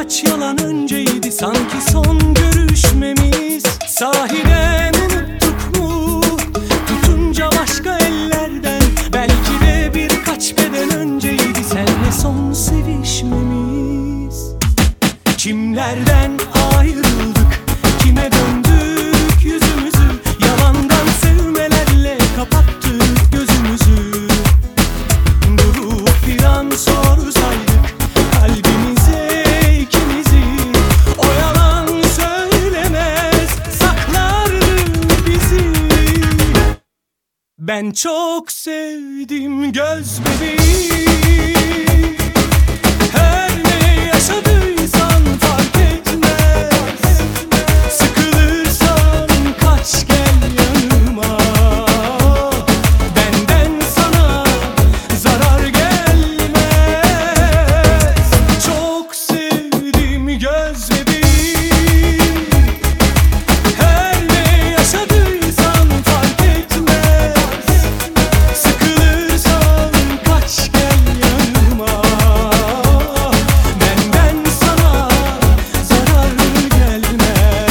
birkaç yalan önceydi sanki son görüşmemiz. Sahiden unuttuk mu tutunca başka ellerden? Belki de birkaç beden önceydi senle son sevişmemiz. Kimlerden ayrıldık, kime döndük yüzümüzü? Yalandan sevmelerle kapattık gözümüzü. Durup bir an sorsaydık kalbimize ikimizi, o yalan söylemez, saklardı bizi. Ben çok sevdim göz bebeğim, her ne yaşadıysan fark etmez. Sıkılırsan kaç gel yanıma, benden sana zarar gelmez. Çok sevdim göz bebeğim, her ne yaşadıysan fark etmez. Sıkılırsan kaç gel yanıma, benden sana zarar gelmez.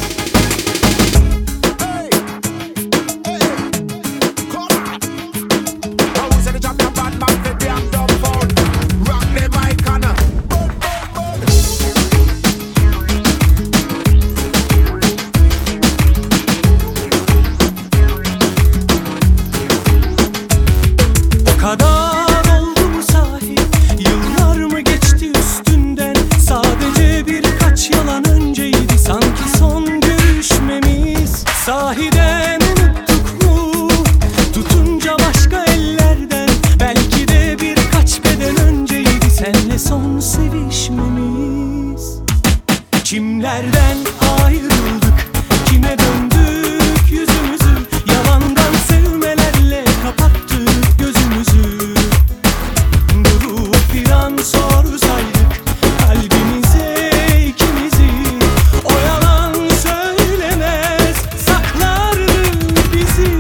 O kadar oldu mu sahi, yıllar mı geçti üstünden? Sadece birkaç yalan önceydi sanki son görüşmemiz. Sahiden unuttuk mu tutunca başka ellerden? Belki de birkaç beden önceydi senle son sevişmemiz. Kimlerden ayrıldık, kime döndük yüzümüzü? Yalandan sevmelerle kapattık gözümüzü. Durup bir an sorsaydık kalbimize ikimizi, o yalan söylemez, saklardı bizi.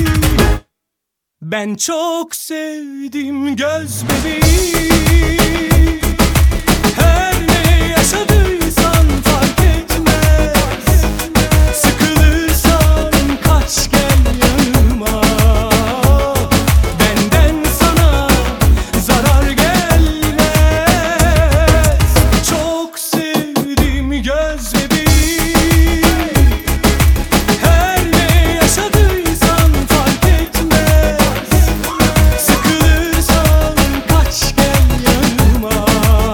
Ben çok sevdim göz bebeğim, her ne yaşadıysan fark etmez. Sıkılırsan kaç gel yanıma, benden sana zarar gelmez. Çok sevdim göz bebeğim, her ne yaşadıysan fark etmez. Sıkılırsan kaç gel yanıma,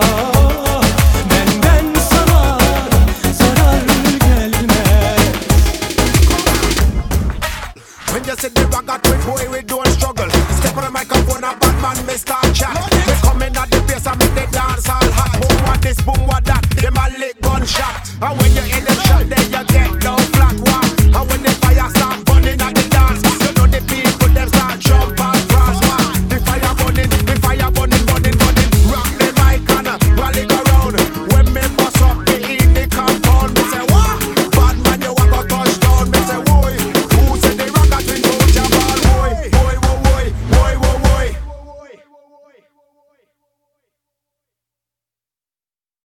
benden sana zarar gelmez. When you said the rock got we boy, we don't